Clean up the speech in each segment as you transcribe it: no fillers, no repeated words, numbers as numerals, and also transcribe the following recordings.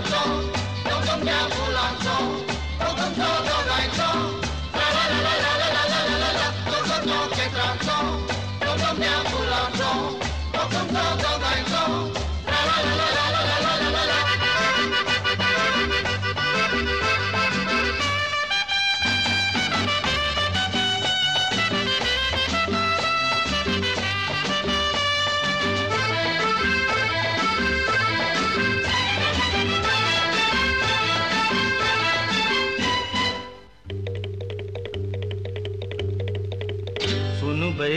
सुन भाई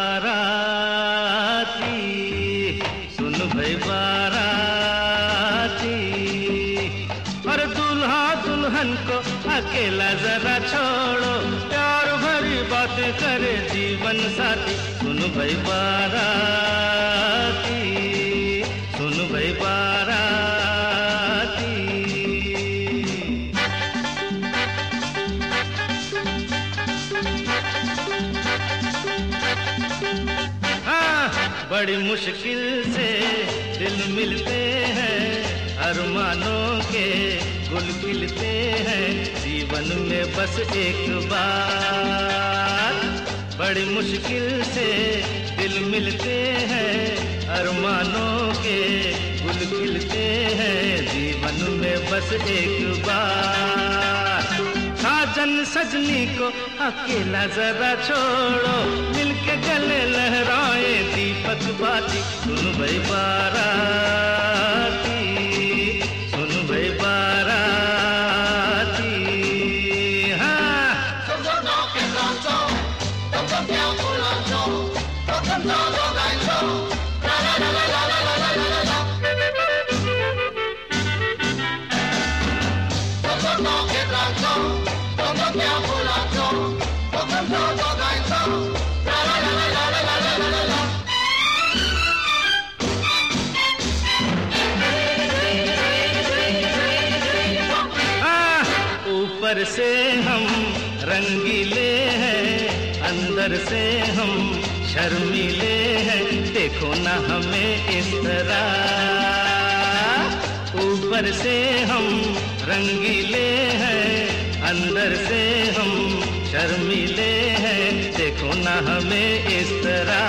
बाराती, सुन भाई बाराती, और दूल्हा दुल्हन को अकेला जरा छोड़ो, प्यार भरी बातें करे जीवन साथी। सुन भाई बाराती, सुन भाई बाराती। बड़ी मुश्किल से दिल मिलते हैं, अरमानों के गुल खिलते हैं जीवन में बस एक बार। बड़ी मुश्किल से दिल मिलते हैं, अरमानों के गुल खिलते हैं जीवन में बस एक बार। साजन सजनी को अकेला जरा छोड़ो, मिलके गले लहराए दीपक बाती। सुन भाई बाराती, सुन भाई बाराती। हाँ ऊपर से हम रंगीले हैं, अंदर से हम शर्मीले हैं, देखो ना हमें इस तरह। ऊपर से हम रंगीले हैं, अंदर से हम शर्मीले हैं, देखो ना हमें इस तरह।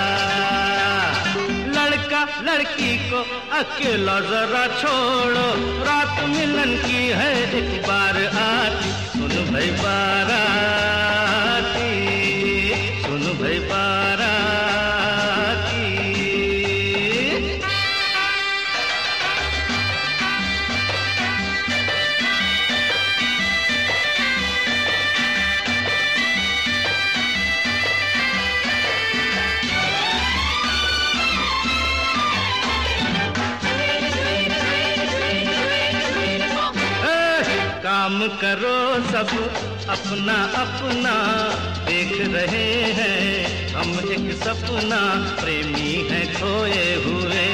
लड़का लड़की को अकेला जरा छोड़ो, रात मिलन की है एक बार आती। सुन भाई बाराती, सुन भाई बाराती। काम करो सब अपना अपना, देख रहे हैं हम एक सपना, प्रेमी हैं खोए हुए।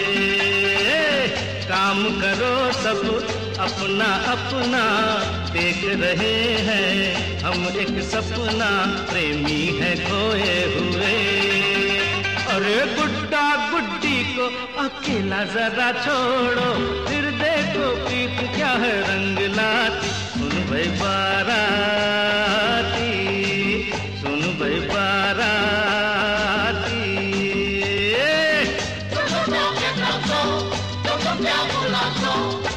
काम करो सब अपना अपना, देख रहे हैं हम एक सपना, प्रेमी हैं खोए हुए। अरे गुड्डा गुड्डी को अकेला जरा छोड़ो, फिर देखो प्रीत क्या है रंग लाती। सुन भाई बाराती, सुन भाई बाराती।